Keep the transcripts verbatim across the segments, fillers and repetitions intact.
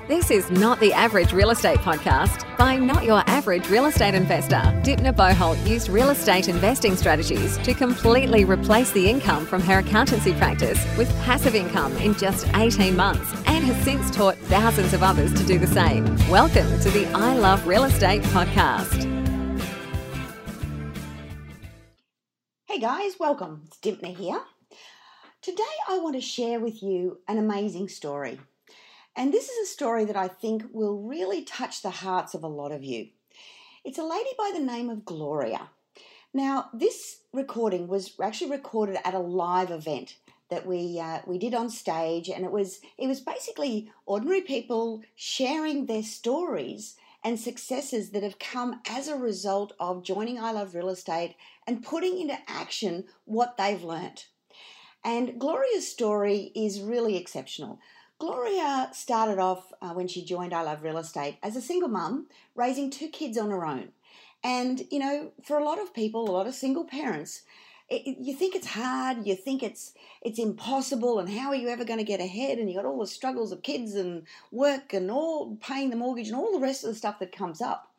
This is Not the Average Real Estate Podcast by Not Your Average Real Estate Investor. Dipna Boholt used real estate investing strategies to completely replace the income from her accountancy practice with passive income in just eighteen months and has since taught thousands of others to do the same. Welcome to the I Love Real Estate Podcast. Hey guys, welcome. It's Dipna here. Today I want to share with you an amazing story. And this is a story that I think will really touch the hearts of a lot of you. It's a lady by the name of Gloria. Now, this recording was actually recorded at a live event that we uh, we did on stage, and it was it was basically ordinary people sharing their stories and successes that have come as a result of joining I Love Real Estate and putting into action what they've learnt. And Gloria's story is really exceptional. Gloria started off uh, when she joined I Love Real Estate as a single mum, raising two kids on her own. And, you know, for a lot of people, a lot of single parents, it, you think it's hard, you think it's it's impossible, and how are you ever going to get ahead? And you got all the struggles of kids and work and all paying the mortgage and all the rest of the stuff that comes up.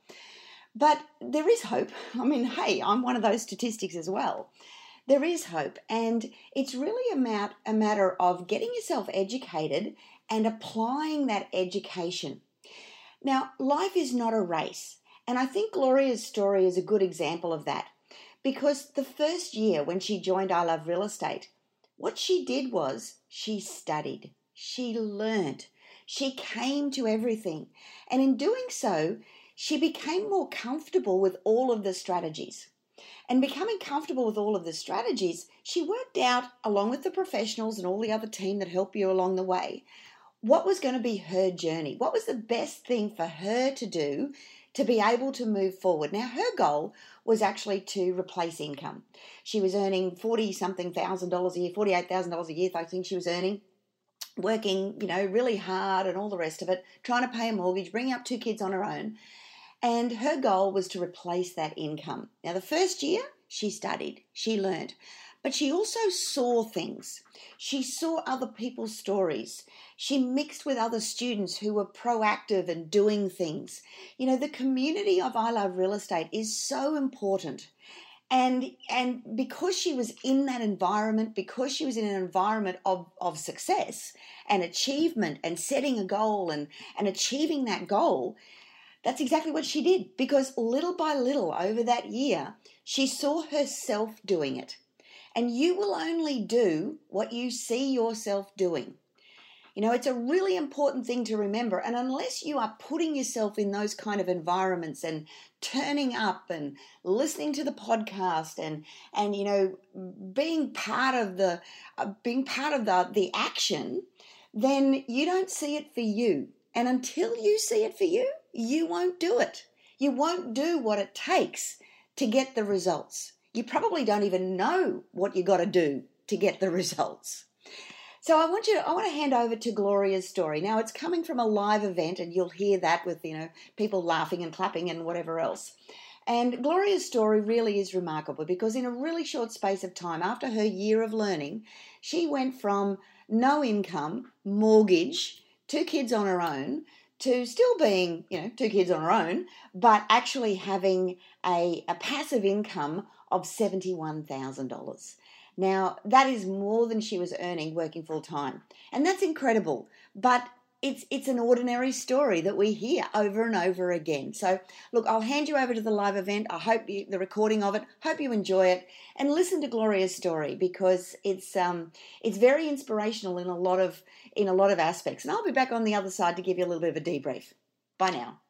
But there is hope. I mean, hey, I'm one of those statistics as well. There is hope, and it's really a, mat- a matter of getting yourself educated and applying that education. Now, life is not a race, and I think Gloria's story is a good example of that, because the first year when she joined I Love Real Estate, what she did was she studied, she learned, she came to everything, and in doing so, she became more comfortable with all of the strategies. And becoming comfortable with all of the strategies, she worked out, along with the professionals and all the other team that help you along the way, what was going to be her journey. What was the best thing for her to do to be able to move forward? Now, her goal was actually to replace income. She was earning forty-something thousand dollars a year, forty-eight thousand dollars a year, I think she was earning, working, you know, really hard and all the rest of it, trying to pay a mortgage, bringing up two kids on her own. And her goal was to replace that income. Now, the first year, she studied, she learned, but she also saw things. She saw other people's stories. She mixed with other students who were proactive and doing things. You know, the community of I Love Real Estate is so important. And, and because she was in that environment, because she was in an environment of, of success and achievement and setting a goal and, and achieving that goal, that's exactly what she did, because little by little over that year, she saw herself doing it. And you will only do what you see yourself doing. You know, it's a really important thing to remember. And unless you are putting yourself in those kind of environments and turning up and listening to the podcast and, and you know, being part of the uh, being part of the, the action, then you don't see it for you. And until you see it for you, you won't do it. You won't do what it takes to get the results. You probably don't even know what you got to do to get the results. So I want you to, I want to hand over to Gloria's story. Now, it's coming from a live event, and you'll hear that with, you know, people laughing and clapping and whatever else. And Gloria's story really is remarkable, because in a really short space of time, after her year of learning, she went from no income, mortgage, two kids on her own, to still being, you know, two kids on her own, but actually having a, a passive income of seventy-one thousand dollars. Now, that is more than she was earning working full-time. And that's incredible. But it's it's an ordinary story that we hear over and over again. So, look, I'll hand you over to the live event. I hope you, the recording of it, hope you enjoy it, and listen to Gloria's story, because it's um it's very inspirational in a lot of in a lot of aspects. And I'll be back on the other side to give you a little bit of a debrief. Bye now.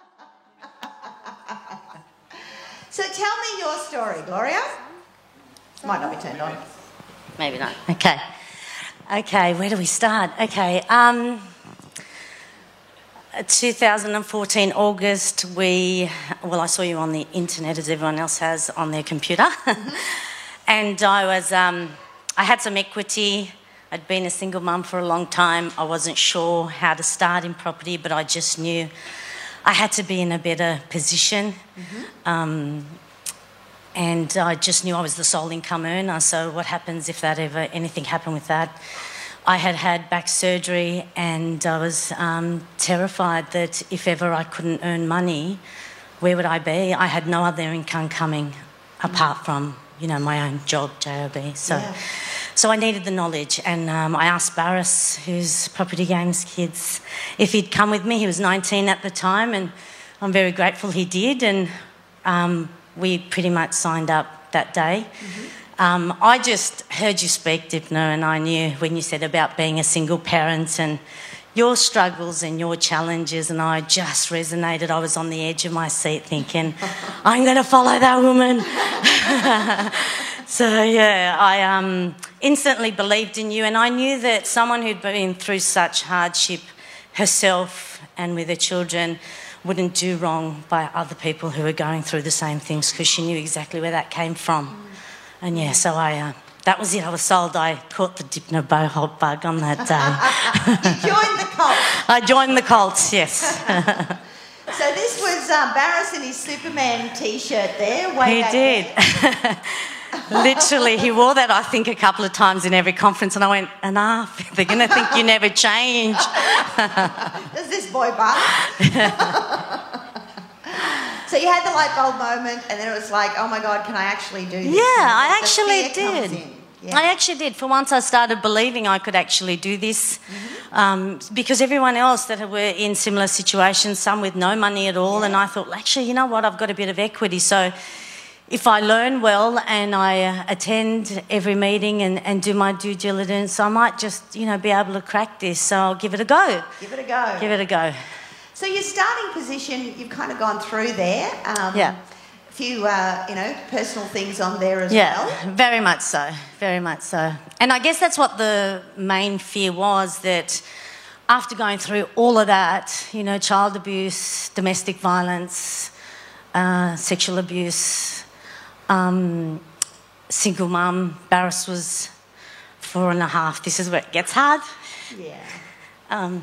So tell me your story, Gloria. Might not be turned on. Maybe not. Okay. Okay, where do we start? Okay. Um, two thousand fourteen, August, we, well, I saw you on the internet, as everyone else has on their computer. Mm-hmm. And I was, um, I had some equity. I'd been a single mum for a long time. I wasn't sure how to start in property, but I just knew I had to be in a better position. Mm-hmm. Um, and I just knew I was the sole income earner, so what happens if that ever, anything happened with that? I had had back surgery, and I was um, terrified that if ever I couldn't earn money, where would I be? I had no other income coming apart from, you know, my own job, J O B. So, Yeah. so I needed the knowledge, and um, I asked Barris, who's Property Games Kids, if he'd come with me. He was nineteen at the time, and I'm very grateful he did, and um, we pretty much signed up that day. Mm-hmm. Um, I just heard you speak, Dipna, and I knew when you said about being a single parent and your struggles and your challenges, and I just resonated. I was on the edge of my seat thinking, I'm going to follow that woman. So, yeah, I um, instantly believed in you, and I knew that someone who'd been through such hardship herself and with her children wouldn't do wrong by other people who were going through the same things, because she knew exactly where that came from. And yeah, so I, uh, that was it. I was sold. I caught the Dipna Boholt bug on that day. You joined the cult. I joined the cult, yes. So this was uh, Barris in his Superman T-shirt there. Way He back did. Literally, he wore that, I think, a couple of times in every conference, and I went, enough. They're going to think you never change. Does this boy bark? So you had the light bulb moment, and then it was like, oh my God, can I actually do this? Yeah, I The actually fear comes did. in. Yeah. I actually did. For once I started believing I could actually do this, mm-hmm. um, because everyone else that were in similar situations, some with no money at all, yeah. and I thought, well, actually, you know what, I've got a bit of equity. So if I learn well and I uh, attend every meeting and, and do my due diligence, I might just, you know, be able to crack this. So I'll give it a go. Give it a go. Give it a go. So your starting position, you've kind of gone through there. Um, yeah. A few, uh, you know, personal things on there as yeah, well. Yeah, very much so. Very much so. And I guess that's what the main fear was, that after going through all of that, you know, child abuse, domestic violence, uh, sexual abuse, um, single mum, Barris was four and a half. This is where it gets hard. Yeah. Um,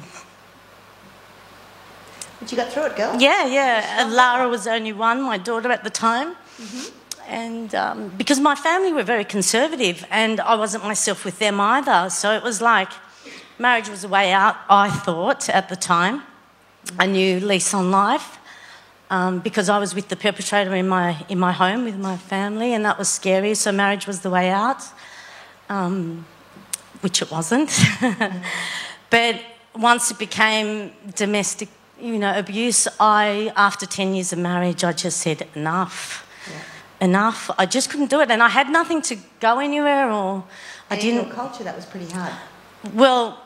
But you got through it, girl. Yeah, yeah. And Lara was only one, my daughter at the time. Mm-hmm. And um, because my family were very conservative, and I wasn't myself with them either. So it was like marriage was a way out, I thought, at the time. Mm-hmm. A new lease on life. Um, because I was with the perpetrator in my in my home with my family, and that was scary. So marriage was the way out, um, which it wasn't. Mm-hmm. But once it became domestic, you know, abuse, I, after ten years of marriage, I just said, enough, yeah. enough. I just couldn't do it, and I had nothing to go anywhere, or I and didn't. In your culture, that was pretty hard. Well,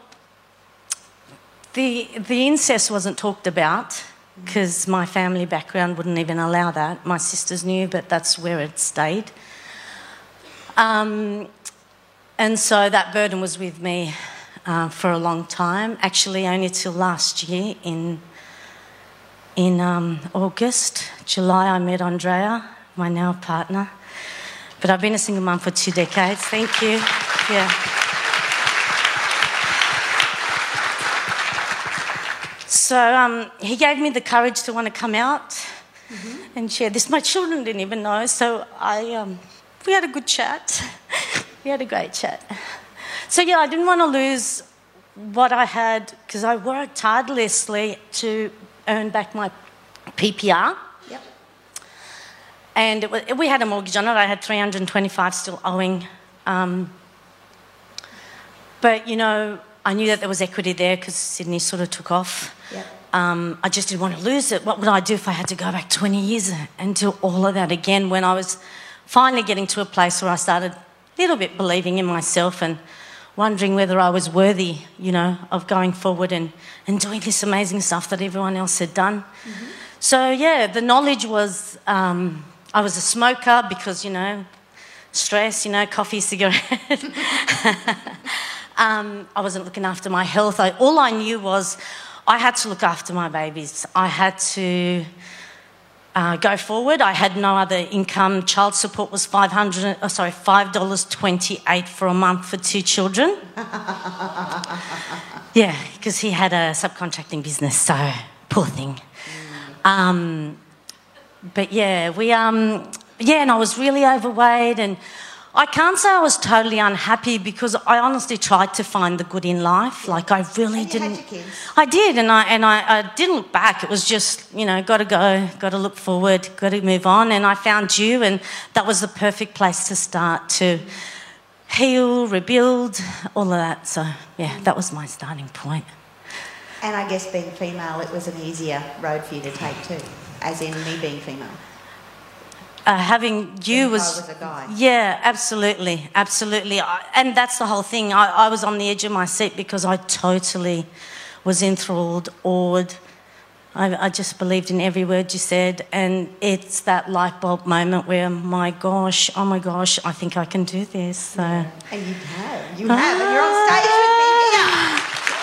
the the incest wasn't talked about because mm. my family background wouldn't even allow that. My sisters knew, but that's where it stayed. Um, and so that burden was with me uh, for a long time. Actually, only till last year in. In um, August, July, I met Andrea, my now partner. But I've been a single mum for two decades. Thank you. Yeah. So um, he gave me the courage to want to come out mm-hmm. and share this. My children didn't even know, so I um, we had a good chat. We had a great chat. So yeah, I didn't want to lose what I had, because I worked tirelessly to earn back my P P R. Yep. And it was, we had a mortgage on it. I had three hundred twenty-five still owing. Um, but, you know, I knew that there was equity there because Sydney sort of took off. Yep. Um, I just didn't want to lose it. What would I do if I had to go back twenty years and do all of that again, when I was finally getting to a place where I started a little bit believing in myself and wondering whether I was worthy, you know, of going forward and, and doing this amazing stuff that everyone else had done. Mm-hmm. So, yeah, the knowledge was, um, I was a smoker because, you know, stress, you know, coffee, cigarette. um, I wasn't looking after my health. I, all I knew was I had to look after my babies. I had to uh, go forward. I had no other income. Child support was five hundred. Oh, sorry, five dollars twenty-eight for a month for two children. Yeah, because he had a subcontracting business, so poor thing. Mm. Um, but yeah, we um, yeah, and I was really overweight, and I can't say I was totally unhappy because I honestly tried to find the good in life. Like I really and you didn't. Had your kids. I did, and I and I, I didn't look back. It was just, you know, got to go, got to look forward, got to move on. And I found you, and that was the perfect place to start to heal, rebuild, all of that. So yeah, that was my starting point. And I guess being female, it was an easier road for you to take too, as in me being female. Uh, having you was, was a guy. Yeah, absolutely, absolutely, I, and that's the whole thing. I, I was on the edge of my seat because I totally was enthralled, awed. I, I just believed in every word you said, and it's that light bulb moment where, my gosh, oh my gosh, I think I can do this. So. Yeah. And you have, you have, and you're on stage with me here.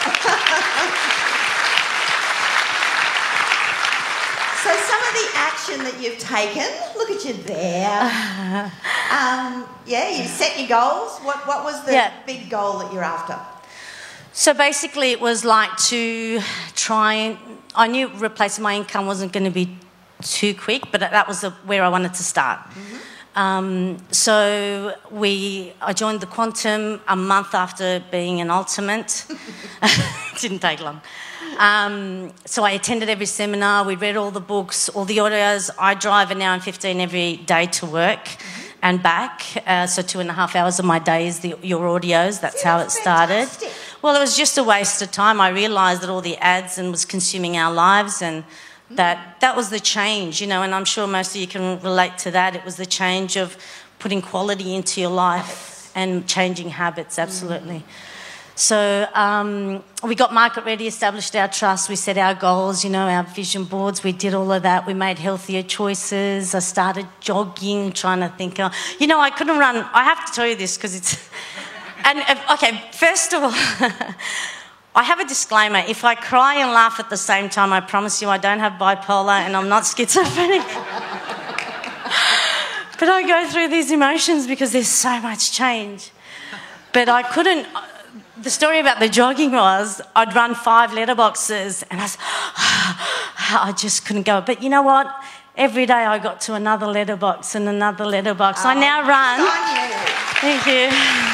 So some of the action that you've taken, look at you there. Um, yeah, you set your goals. What what was the yeah. big goal that you're after? So basically it was like to try and, I knew replacing my income wasn't going to be too quick, but that was the, where I wanted to start. Mm-hmm. Um, so we, I joined the Quantum a month after being an ultimate. It didn't take long. Um, so I attended every seminar, we read all the books, all the audios. I drive an hour and fifteen every day to work mm-hmm. and back. Uh, so two and a half hours of my day is the, your audios. That's See, how that's it started. fantastic. Well, it was just a waste of time. I realised that all the ads and was consuming our lives, and that that was the change, you know, and I'm sure most of you can relate to that. It was the change of putting quality into your life and changing habits, absolutely. Mm. So um, we got market ready, established our trust, we set our goals, you know, our vision boards, we did all of that. We made healthier choices. I started jogging, trying to think, oh, you know, I couldn't run. I have to tell you this because it's... And, okay, first of all, I have a disclaimer. If I cry and laugh at the same time, I promise you I don't have bipolar and I'm not schizophrenic. But I go through these emotions because there's so much change. But I couldn't... The story about the jogging was I'd run five letterboxes and I, was, I just couldn't go. But you know what? Every day I got to another letterbox and another letterbox. Oh, I now run... Thank you.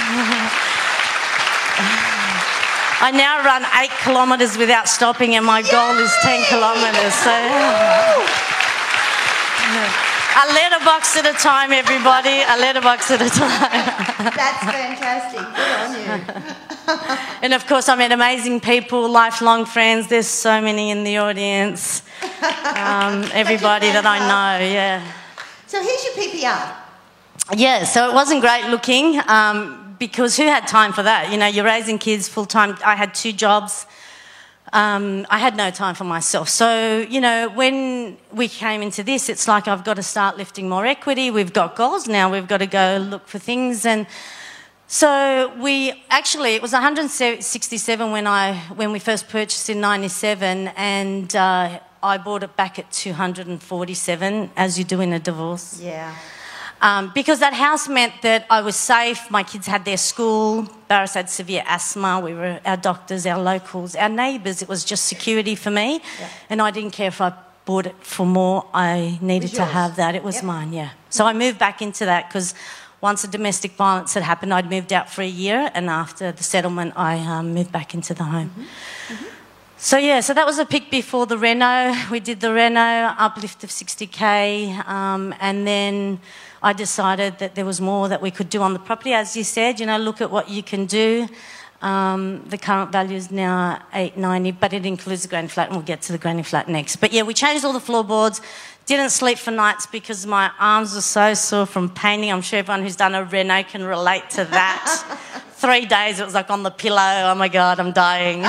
I now run eight kilometres without stopping, and my Yay! goal is ten kilometres. So, a letterbox at a time, everybody. A letterbox at a time. That's fantastic. Good on you. And of course, I met amazing people, lifelong friends. There's so many in the audience. Um, everybody that I know. Yeah. So here's your P P R. Yeah, so it wasn't great looking um, because who had time for that? You know, you're raising kids full-time. I had two jobs. Um, I had no time for myself. So, you know, when we came into this, it's like I've got to start lifting more equity. We've got goals now. We've got to go look for things. And so we actually, it was one hundred sixty-seven when, I, when we first purchased in ninety-seven, and uh, I bought it back at two hundred forty-seven, as you do in a divorce. Yeah. Um, because that house meant that I was safe, my kids had their school, Barris had severe asthma, we were our doctors, our locals, our neighbours. It was just security for me, yeah. And I didn't care if I bought it for more, I needed to have that. It was yep. mine, yeah. So I moved back into that because once the domestic violence had happened, I'd moved out for a year, and after the settlement, I um, moved back into the home. Mm-hmm. Mm-hmm. So, yeah, so that was a pick before the reno. We did the reno, uplift of sixty K, um, and then I decided that there was more that we could do on the property. As you said, you know, look at what you can do. Um, the current value is now eight ninety, but it includes the granny flat, and we'll get to the granny flat next. But, yeah, we changed all the floorboards. Didn't sleep for nights because my arms were so sore from painting. I'm sure everyone who's done a reno can relate to that. Three days, it was like on the pillow. Oh, my God, I'm dying.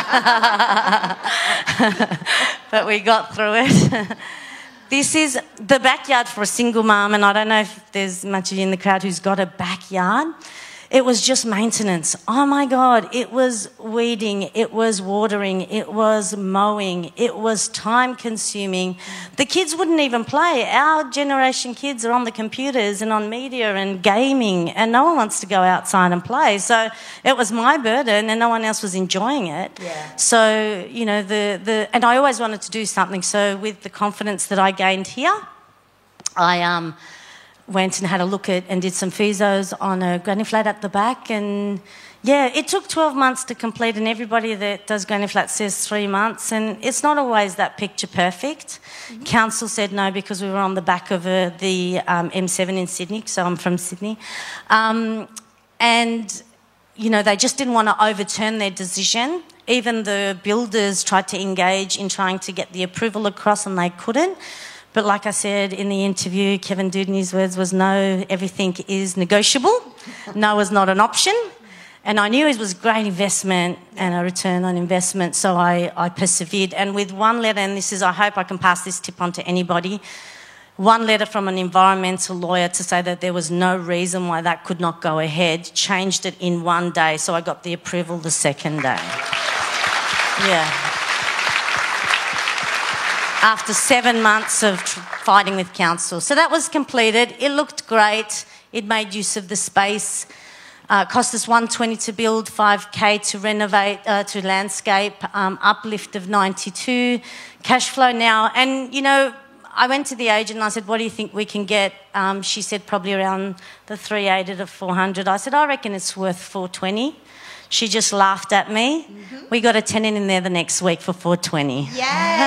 But we got through it. This is the backyard for a single mum, and I don't know if there's much of you in the crowd who's got a backyard. It was just maintenance. Oh, my God, it was weeding, it was watering, it was mowing, it was time-consuming. The kids wouldn't even play. Our generation kids are on the computers and on media and gaming, and no one wants to go outside and play. So it was my burden, and no one else was enjoying it. Yeah. So, you know, the, the and I always wanted to do something. So with the confidence that I gained here, I... um. went and had a look at and did some physios on a granny flat at the back. And yeah, it took twelve months to complete, and everybody that does granny flat says three months, and it's not always that picture perfect. Mm-hmm. Council said no because we were on the back of uh, the um, M seven in Sydney, so I'm from Sydney. Um, and, you know, they just didn't want to overturn their decision. Even the builders tried to engage in trying to get the approval across, and they couldn't. But like I said in the interview, Kevin Dudney's words was, no, everything is negotiable. No is not an option. And I knew it was a great investment and a return on investment, so I, I persevered. And with one letter, and this is, I hope I can pass this tip on to anybody, one letter from an environmental lawyer to say that there was no reason why that could not go ahead, changed it in one day, so I got the approval the second day. Yeah. After seven months of tr- fighting with council. So that was completed. It looked great. It made use of the space. Uh, cost us one hundred twenty to build, five K to renovate, uh, to landscape, um, uplift of ninety-two, cash flow now. And, you know, I went to the agent and I said, what do you think we can get? Um, she said probably around the three eighty to four hundred. I said, I reckon it's worth four twenty. She just laughed at me. Mm-hmm. We got a tenant in there the next week for four twenty. Yay!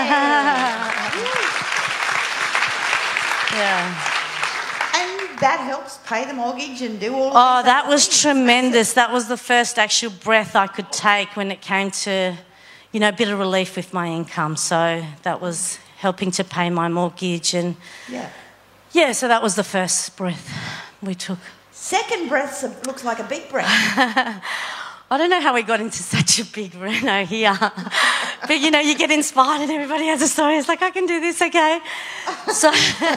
Yeah. That helps pay the mortgage and do all of Oh, these that was things. tremendous. That was the first actual breath I could take when it came to, you know, a bit of relief with my income. So that was helping to pay my mortgage. And yeah, yeah, so that was the first breath we took. Second breath looks like a big breath. I don't know how we got into such a big reno here. But, you know, you get inspired and everybody has a story. It's like, I can do this, okay? So...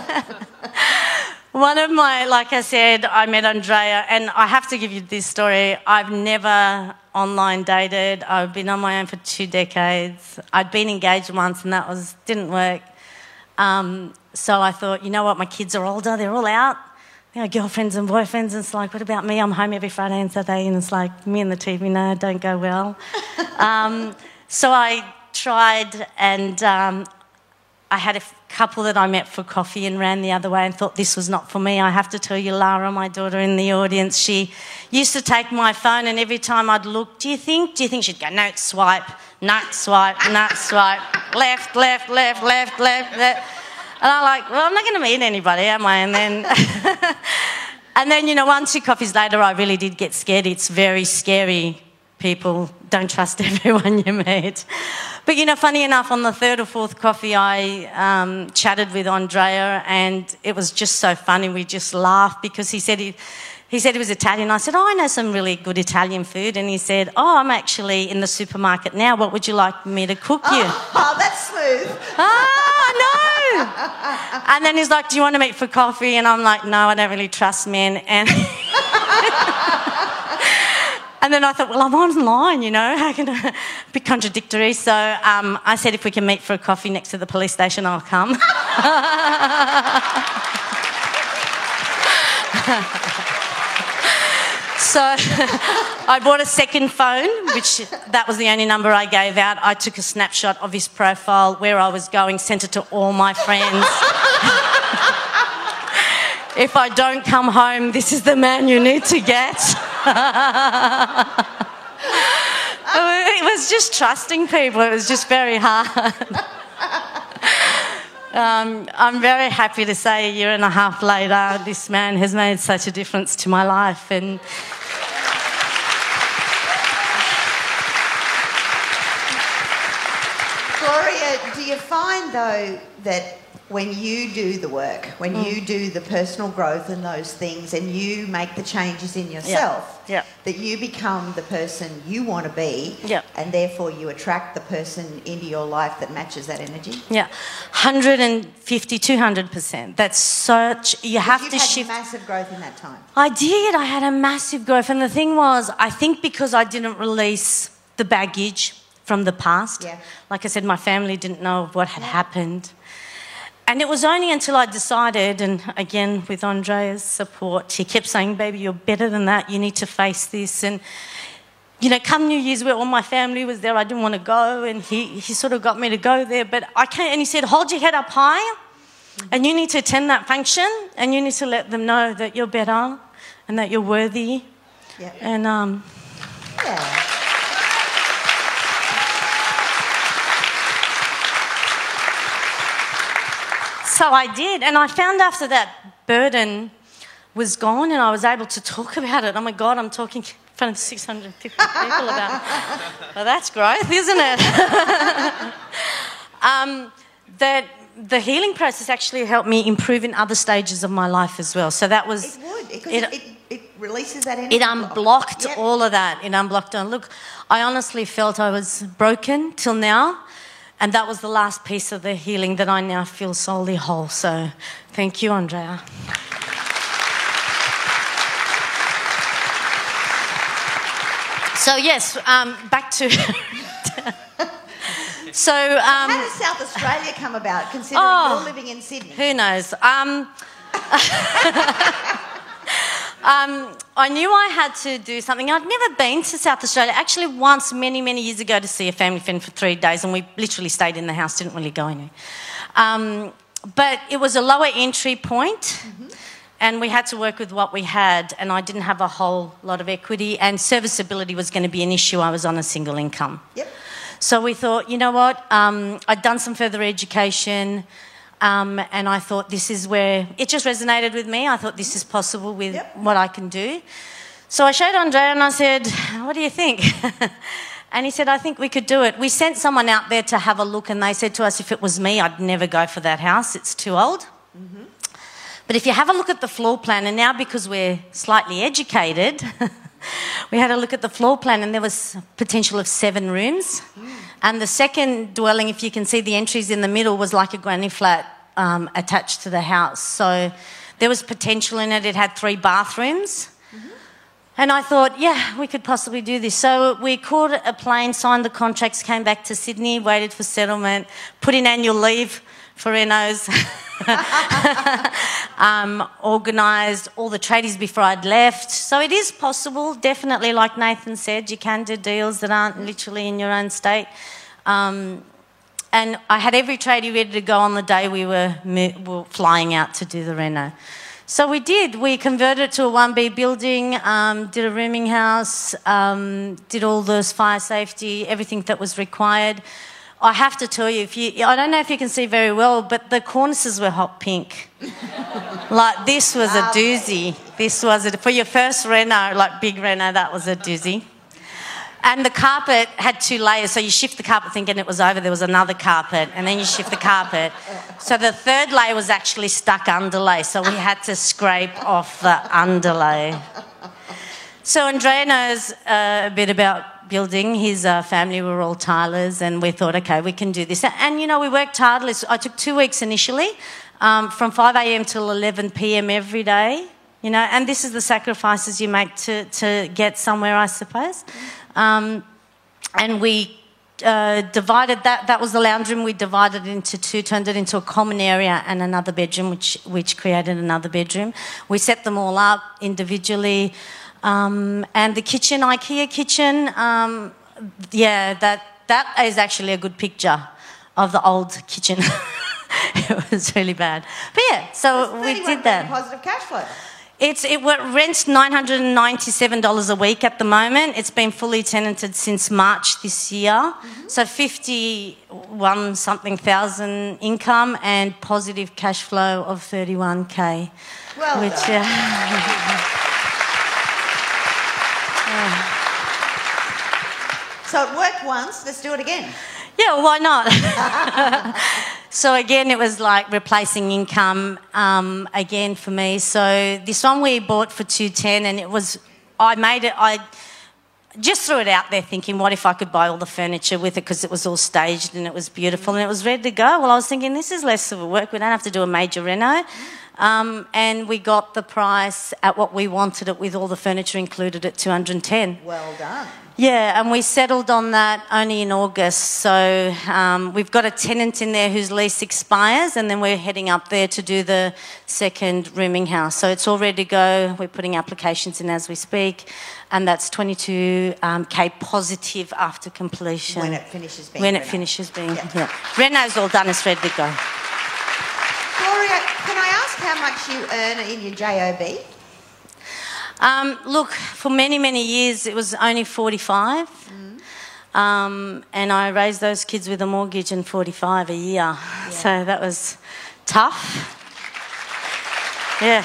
One of my, like I said, I met Andrea, and I have to give you this story. I've never online dated. I've been on my own for two decades. I'd been engaged once, and that was didn't work. Um, so I thought, you know what, my kids are older, they're all out. They got girlfriends and boyfriends, and it's like, what about me? I'm home every Friday and Saturday, and it's like, me and the T V, no, don't go well. um, so I tried, and um, I had a couple that I met for coffee and ran the other way and thought this was not for me. I have to tell you, Lara, my daughter in the audience, she used to take my phone, and every time I'd look, do you think? Do you think? She'd go, no, swipe, no, swipe, no, swipe, left, left, left, left, left, left. And I'm like, well, I'm not going to meet anybody, am I? And then, and then, you know, one, two coffees later, I really did get scared. It's very scary. People, don't trust everyone you meet. But, you know, funny enough, on the third or fourth coffee, I um, chatted with Andrea, and it was just so funny. We just laughed because he said he, he said he was Italian. I said, oh, I know some really good Italian food. And he said, oh, I'm actually in the supermarket now. What would you like me to cook you? Oh, oh that's smooth. Ah, no. And then he's like, do you want to meet for coffee? And I'm like, no, I don't really trust men. And... And then I thought, well, I'm online, you know, how can I... a bit contradictory. So um, I said, if we can meet for a coffee next to the police station, I'll come. So I bought a second phone, which that was the only number I gave out. I took a snapshot of his profile, where I was going, sent it to all my friends. If I don't come home, this is the man you need to get. It was just trusting people. It was just very hard. um, I'm very happy to say a year and a half later, this man has made such a difference to my life. And Gloria, do you find, though, that when you do the work, when mm. you do the personal growth and those things, and you make the changes in yourself, yeah. Yeah. that you become the person you want to be, yeah. and therefore you attract the person into your life that matches that energy? Yeah, one hundred fifty, two hundred percent. That's such... You have You've to had shift... massive growth in that time. I did. I had a massive growth. And the thing was, I think because I didn't release the baggage from the past, yeah. like I said, my family didn't know what had yeah. happened. And it was only until I decided, and again, with Andrea's support, he kept saying, baby, you're better than that. You need to face this. And, you know, come New Year's, where all my family was there, I didn't want to go. And he, he sort of got me to go there. But I can't, and he said, hold your head up high. And you need to attend that function, and you need to let them know that you're better and that you're worthy. Yeah. And um, Yeah. so I did, and I found after that burden was gone and I was able to talk about it. Oh my God, I'm talking in front of six hundred fifty people about it. Well, that's growth, isn't it? um, that the healing process actually helped me improve in other stages of my life as well. So that was... It would, because it, it, it, it releases that energy. It unblocked Yep. all of that. It unblocked it. Look, I honestly felt I was broken till now, and that was the last piece of the healing that I now feel solely whole. So thank you, Andrea. So yes, um, back to... so... Um, How does South Australia come about, considering Oh. you're living in Sydney? Who knows? Um, um, I knew I had to do something. I'd never been to South Australia. Actually, once, many, many years ago, to see a family friend for three days, and we literally stayed in the house, didn't really go anywhere. Um, but it was a lower entry point, mm-hmm. and we had to work with what we had, and I didn't have a whole lot of equity, and serviceability was going to be an issue. I was on a single income. Yep. So we thought, you know what, um, I'd done some further education, um, and I thought this is where, it just resonated with me. I thought this is possible with Yep. what I can do. So I showed Andrea and I said, what do you think? And he said, I think we could do it. We sent someone out there to have a look, and they said to us, if it was me, I'd never go for that house. It's too old. Mm-hmm. But if you have a look at the floor plan, and now because we're slightly educated, we had a look at the floor plan, and there was potential of seven rooms. Mm. And the second dwelling, if you can see the entries in the middle, was like a granny flat um, attached to the house. So there was potential in it. It had three bathrooms. Mm-hmm. And I thought, yeah, we could possibly do this. So we called a plane, signed the contracts, came back to Sydney, waited for settlement, put in annual leave for renos, um, organised all the tradies before I'd left. So it is possible, definitely, like Nathan said, you can do deals that aren't literally in your own state. Um, and I had every tradie ready to go on the day we were, we were flying out to do the reno. So we did. We converted it to a one B building, um, did a rooming house, um, did all those fire safety, everything that was required. I have to tell you, if you, I don't know if you can see very well, but the cornices were hot pink. Like, this was a doozy. This was a, for your first reno, like big reno, that was a doozy. And the carpet had two layers, so you shift the carpet thinking it was over, there was another carpet, and then you shift the carpet. So the third layer was actually stuck underlay, so we had to scrape off the underlay. So Andrea knows uh, a bit about building. His uh, family were all tilers, and we thought, okay, we can do this. And, you know, we worked hard. I took two weeks initially, um, from five a m till eleven p m every day, you know, and this is the sacrifices you make to, to get somewhere, I suppose. Um, and we uh, divided that, that was the lounge room, we divided it into two, turned it into a common area and another bedroom, which, which created another bedroom. We set them all up individually. Um, and the kitchen, IKEA kitchen, um, yeah, that, that is actually a good picture of the old kitchen. It was really bad. But yeah, so we did that. Positive cash flow. It's, it rents nine hundred ninety-seven dollars a week at the moment. It's been fully tenanted since March this year. Mm-hmm. So fifty-one something thousand income and positive cash flow of thirty-one K. Well which, done. Uh, yeah. So it worked once, let's do it again. Yeah, well, why not? So again, it was like replacing income um, again for me. So this one we bought for two ten, and it was, I made it, I just threw it out there thinking, what if I could buy all the furniture with it, because it was all staged and it was beautiful and it was ready to go. Well, I was thinking, this is less of a work. We don't have to do a major reno. Um, and we got the price at what we wanted it with all the furniture included at two hundred ten. Well done. Yeah, and we settled on that only in August. So um, we've got a tenant in there whose lease expires, and then we're heading up there to do the second rooming house. So it's all ready to go. We're putting applications in as we speak, and that's twenty-two K um, positive after completion. When it finishes being When Reno. it finishes being, yeah. yeah. Reno's all done, it's ready to go. Gloria, Gloria, can I ask how much you earn in your J O B? Um, look, for many, many years it was only forty-five. Mm. Um, and I raised those kids with a mortgage and forty-five a year. Yeah. So that was tough. Yeah.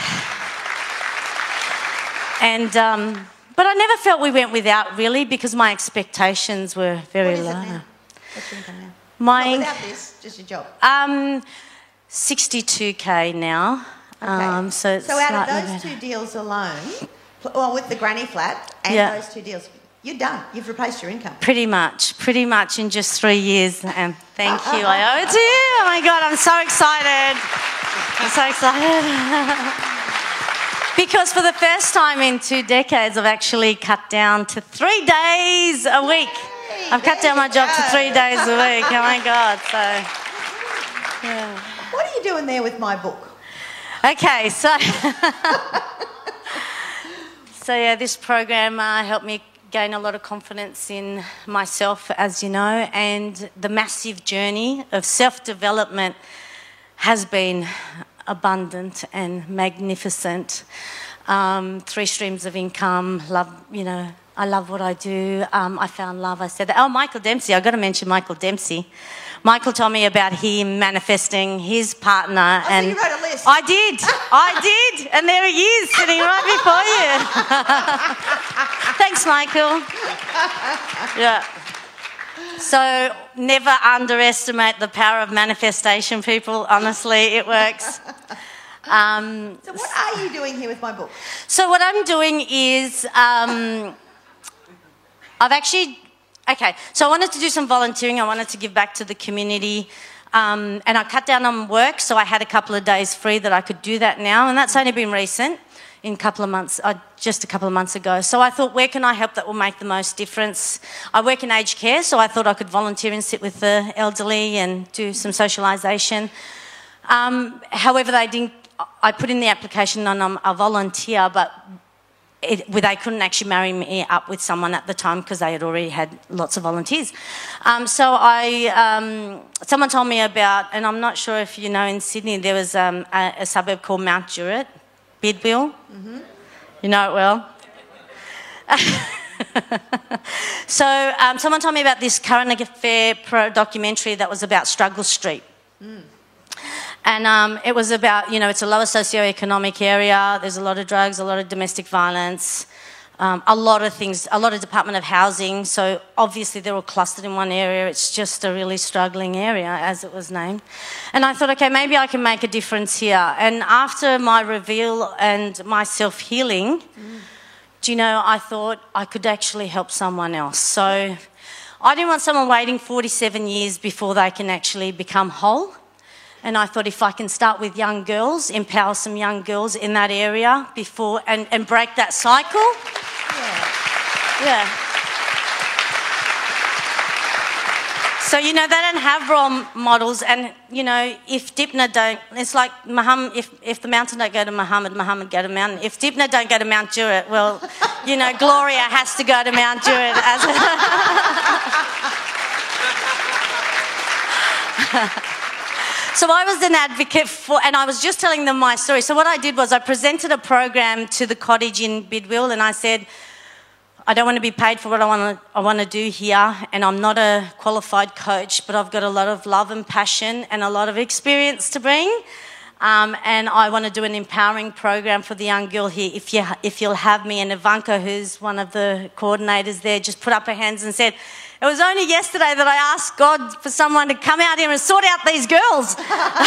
And, um, but I never felt we went without, really, because my expectations were very low. What is it now? What's your income now? My Not without this, just your job. Um, sixty-two K now. Okay. Um, so it's so out of slightly those better. two deals alone, well, with the granny flat and Yeah. those two deals, you're done. You've replaced your income. Pretty much, pretty much in just three years. And thank you, I owe it to you. Oh my God, I'm so excited. I'm so excited. Because for the first time in two decades, I've actually cut down to three days a week. Hey, I've cut down my job go. to three days a week. Oh my God, so, yeah. What are you doing there with my book? Okay, so, so yeah, this program uh, helped me gain a lot of confidence in myself, as you know, and the massive journey of self-development has been abundant and magnificent. Um, three streams of income, love, you know, I love what I do. Um, I found love, I said that. Oh, Michael Dempsey, I've got to mention Michael Dempsey. Michael told me about him manifesting his partner. Oh, and so you wrote a list. I did, I did, and there he is sitting right before you. Thanks, Michael. Yeah. So never underestimate the power of manifestation, people. Honestly, it works. Um, so what are you doing here with my book? so what I'm doing is um, I've actually... Okay, so I wanted to do some volunteering. I wanted to give back to the community. Um, and I cut down on work, so I had a couple of days free that I could do that now. And that's only been recent, in a couple of months, uh, just a couple of months ago. So I thought, where can I help that will make the most difference? I work in aged care, so I thought I could volunteer and sit with the elderly and do some socialisation. Um, however, they didn't... I put in the application and I'm a volunteer, but... It, where they couldn't actually marry me up with someone at the time because they had already had lots of volunteers. Um, so I, um, someone told me about, and I'm not sure if you know, in Sydney there was um, a, a suburb called Mount Druitt, Bidwell. Mm-hmm. You know it well. So um, someone told me about this current affair pro documentary that was about Struggle Street. Mm. And um, it was about, you know, it's a lower socioeconomic area. There's a lot of drugs, a lot of domestic violence, um, a lot of things, a lot of Department of Housing. So obviously they're all clustered in one area. It's just a really struggling area, as it was named. And I thought, okay, maybe I can make a difference here. And after my reveal and my self-healing, mm. do you know, I thought I could actually help someone else. So I didn't want someone waiting forty-seven years before they can actually become whole. And I thought if I can start with young girls, empower some young girls in that area before, and, and break that cycle. Yeah. Yeah. So, you know, they don't have role models, and, you know, if Dipna don't, it's like Muhammad, if, if the mountain don't go to Muhammad, Muhammad go to mountain. If Dipna don't go to Mount Druitt, well, you know, Gloria has to go to Mount Druitt as a... So I was an advocate for, and I was just telling them my story. So what I did was I presented a program to the cottage in Bidwell, and I said, I don't want to be paid for what I want to, I want to do here, and I'm not a qualified coach, but I've got a lot of love and passion and a lot of experience to bring. Um, and I want to do an empowering program for the young girl here. If, you, if you'll have me, and Ivanka, who's one of the coordinators there, just put up her hands and said, it was only yesterday that I asked God for someone to come out here and sort out these girls.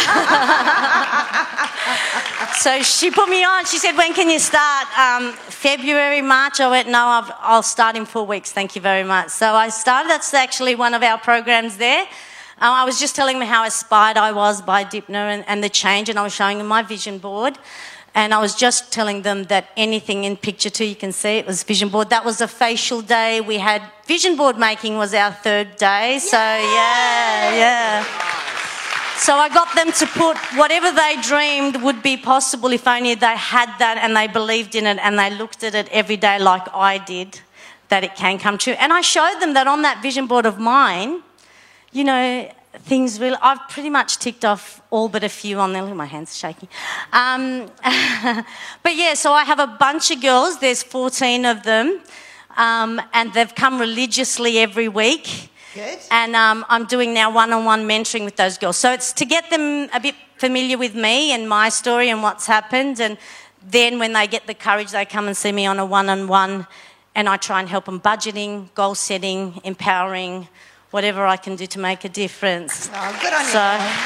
So she put me on. She said, when can you start? Um, February, March? I went, no, I've, I'll start in four weeks. Thank you very much. So I started. That's actually one of our programs there. Um, I was just telling them how inspired I was by Dipna and, and the change, and I was showing them my vision board. And I was just telling them that anything in picture two, you can see it was vision board. That was a facial day. We had vision board making was our third day. So, yeah, yeah. So I got them to put whatever they dreamed would be possible if only they had that and they believed in it and they looked at it every day like I did, that it can come true. And I showed them that on that vision board of mine, you know, things really, I've pretty much ticked off all but a few on there. Look, my hands are shaking. Um, but yeah, so I have a bunch of girls. There's fourteen of them, um, and they've come religiously every week. Good. And um, I'm doing now one-on-one mentoring with those girls. So it's to get them a bit familiar with me and my story and what's happened, and then when they get the courage, they come and see me on a one-on-one, and I try and help them budgeting, goal setting, empowering, whatever I can do to make a difference. Oh, good on you. So,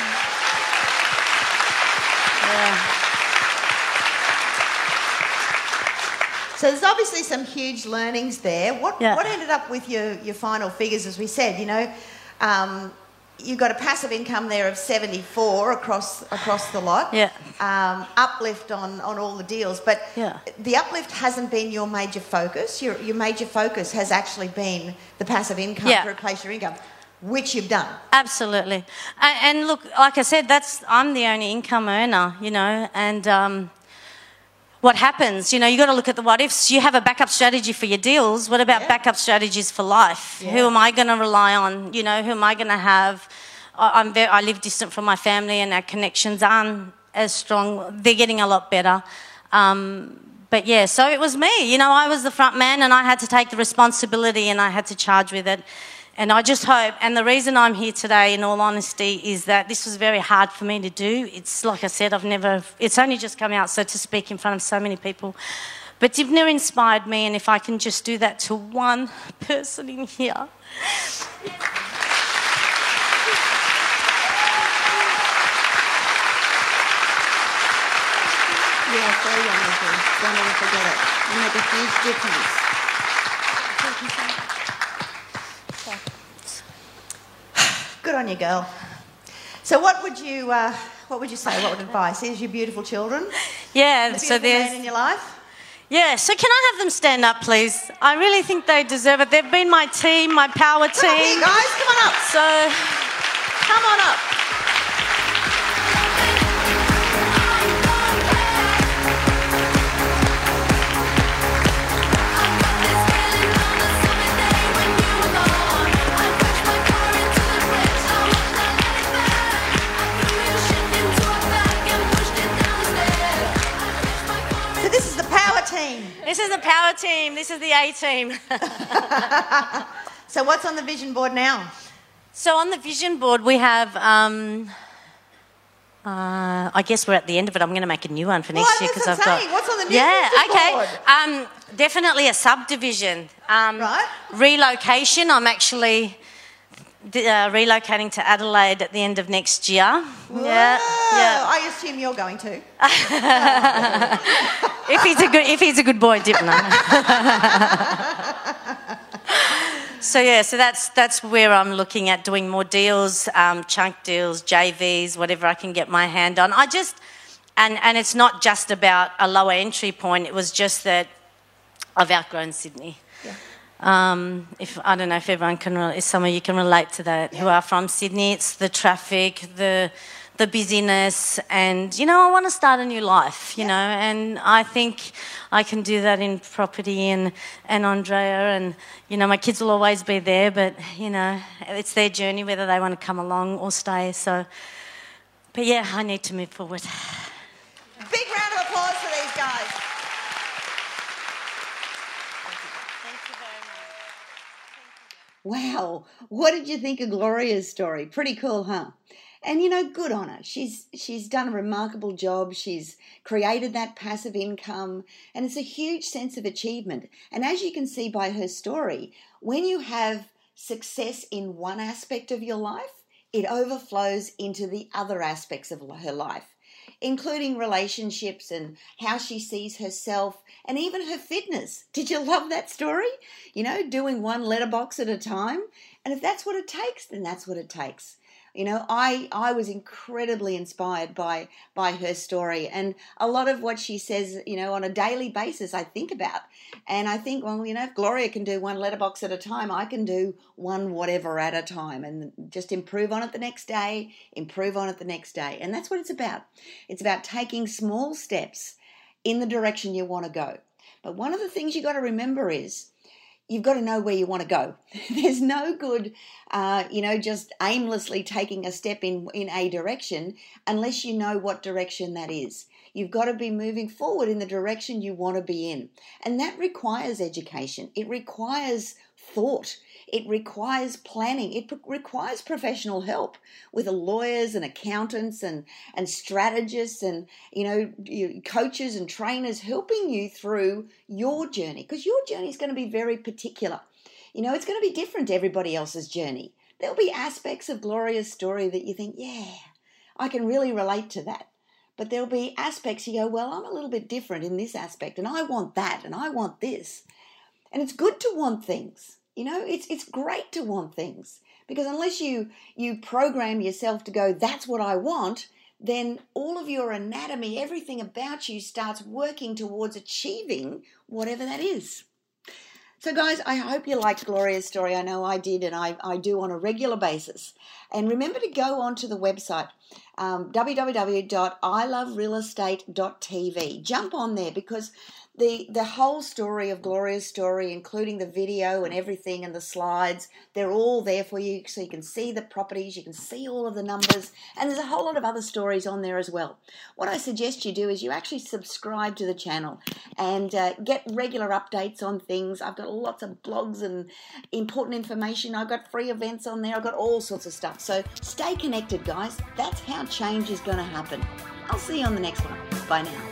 yeah. So there's obviously some huge learnings there. What Yeah. what ended up with your, your final figures, as we said? You know, um, you got a passive income there of seventy-four across across the lot. Yeah. Um, uplift on, on all the deals, but Yeah. the uplift hasn't been your major focus. Your your major focus has actually been the passive income Yeah. to replace your income, which you've done. Absolutely. And, and look, like I said, that's I'm the only income earner, you know, and um, what happens, you know, you got to look at the what ifs. You have a backup strategy for your deals. What about Yeah. backup strategies for life? Yeah. Who am I going to rely on? You know, who am I going to have? I, I'm very, I live distant from my family, and our connections aren't as strong. They're getting a lot better. Um, but yeah, so it was me. You know, I was the front man, and I had to take the responsibility, and I had to charge with it. And I just hope, and the reason I'm here today, in all honesty, is that this was very hard for me to do. It's like I said, I've never, it's only just come out, so to speak in front of so many people. But Dibna inspired me, and if I can just do that to one person in here. Yeah, so wonderful. Don't ever forget it. You make a huge difference. Good on you, girl. So, what would you, uh, what would you say? What would advice? Here's your beautiful children. Yeah, The so beautiful man there's... in your life. Yeah, so can I have them stand up, please? I really think they deserve it. They've been my team, my power Come on here, team. guys. Come on up. So, Come on up. So this is the power team. this is the power team. This is the A team. So what's on the vision board now? So on the vision board, we have... Um, uh, I guess we're at the end of it. I'm going to make a new one for Well, next year that's because what I've I'm saying. got. What's on the new yeah, vision okay. board? Um, definitely a subdivision. Um, Right. Relocation. I'm actually uh, relocating to Adelaide at the end of next year. Whoa. Yeah, yeah. I assume you're going to. If he's a good, if he's a good boy, Dibna. So yeah, so that's that's where I'm looking at doing more deals, um, chunk deals, J Vs, whatever I can get my hand on. I just, and and it's not just about a lower entry point. It was just that I've outgrown Sydney. Yeah. Um, if I don't know if everyone can, re- if some of you can relate to that, who are from Sydney. It's the traffic, the the busyness, and you know, I want to start a new life. You know, and I think I can do that in property and and Andrea, and you know, my kids will always be there, but you know, it's their journey whether they want to come along or stay. So, but yeah, I need to move forward. Big round of applause for these guys. Wow, what did you think of Gloria's story? Pretty cool, huh? And you know, good on her. She's she's done a remarkable job. She's created that passive income, and it's a huge sense of achievement. And as you can see by her story, when you have success in one aspect of your life, it overflows into the other aspects of her life, including relationships and how she sees herself and even her fitness. Did you love that story? You know, doing one letterbox at a time. And if that's what it takes, then that's what it takes. You know, I, I was incredibly inspired by by her story, and a lot of what she says, you know, on a daily basis, I think about. And I think, well, you know, if Gloria can do one letterbox at a time, I can do one whatever at a time, and just improve on it the next day, improve on it the next day. And that's what it's about. It's about taking small steps in the direction you want to go. But one of the things you got to remember is you've got to know where you want to go. There's no good, uh, you know, just aimlessly taking a step in, in a direction unless you know what direction that is. You've got to be moving forward in the direction you want to be in. And that requires education. It requires thought. It requires planning. It requires professional help with lawyers and accountants and, and strategists and, you know, coaches and trainers helping you through your journey, because your journey is going to be very particular. You know, it's going to be different to everybody else's journey. There'll be aspects of Gloria's story that you think, yeah, I can really relate to that. But there'll be aspects you go, well, I'm a little bit different in this aspect, and I want that, and I want this. And it's good to want things. You know, it's it's great to want things, because unless you you program yourself to go, that's what I want, then all of your anatomy, everything about you starts working towards achieving whatever that is. So guys, I hope you liked Gloria's story. I know I did, and I, I do on a regular basis. And remember to go onto the website, um, w w w dot i love real estate dot t v. Jump on there, because the, the whole story of Gloria's story, including the video and everything and the slides, they're all there for you, so you can see the properties, you can see all of the numbers, and there's a whole lot of other stories on there as well. What I suggest you do is you actually subscribe to the channel and uh, get regular updates on things. I've got lots of blogs and important information. I've got free events on there. I've got all sorts of stuff. So stay connected, guys. That's how change is going to happen. I'll see you on the next one. Bye now.